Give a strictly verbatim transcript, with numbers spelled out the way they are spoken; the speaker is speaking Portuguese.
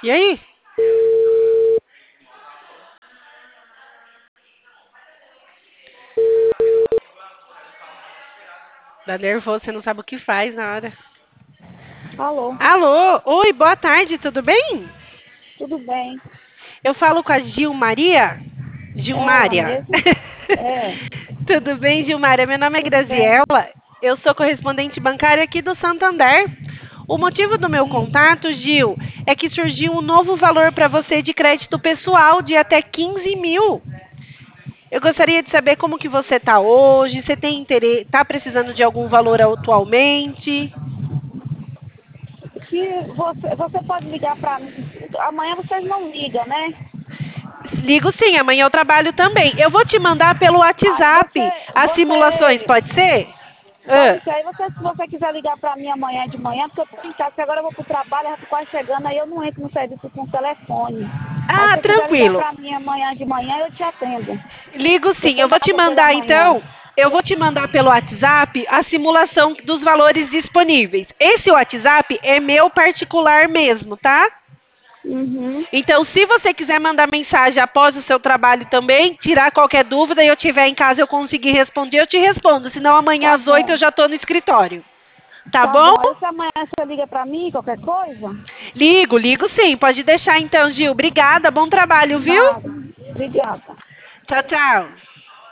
E aí? Dá nervoso, você não sabe o que faz na hora. Alô, Alô? Oi, boa tarde, tudo bem? tudo bem? Eu falo com a Gilmaria? Ela Gilmária. mesmo? É, Tudo bem, Gilmária? Meu nome é tudo bem. Graziella. Eu sou correspondente bancária aqui do Santander. O motivo do meu Sim. contato, Gil, é que surgiu um novo valor para você de crédito pessoal de até quinze mil. Eu gostaria de saber como que você está hoje, você tem interesse, está precisando de algum valor atualmente? Que você, você pode ligar para mim. Amanhã vocês não ligam, né? Ligo sim, amanhã eu trabalho também. Eu vou te mandar pelo Aí WhatsApp você, as simulações, você pode ser? Ah, pode ser. Aí você, se você quiser ligar para mim amanhã de manhã, porque eu estou em casa, porque agora eu vou para o trabalho, já estou quase chegando, aí eu não entro no serviço com o telefone. Aí se ah, você quiser ligar tranquilo. para mim amanhã de manhã, eu te atendo. Ligo Eu sim. estou Eu em vou te casa pela mandar manhã. então. Eu vou te mandar pelo WhatsApp a simulação dos valores disponíveis. Esse WhatsApp é meu particular mesmo, tá? Uhum. Então, se você quiser mandar mensagem após o seu trabalho também, tirar qualquer dúvida e eu estiver em casa eu conseguir responder, eu te respondo. Senão amanhã Tá às oito eu bom. já estou no escritório. Tá Tá bom? bom. Aí se amanhã você liga para mim, qualquer coisa? Ligo, ligo sim. Pode deixar então, Gil. Obrigada, bom trabalho, viu? Nada. Obrigada. Tchau, tchau.